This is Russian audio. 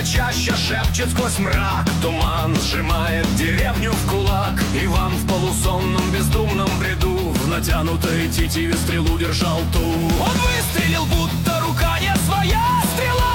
чаща шепчет сквозь мрак. Туман сжимает деревню в кулак. Иван в полусонном бездумном бреду в натянутой тетиве стрелу держал ту. Он выстрелил, будто рука не своя. Стрела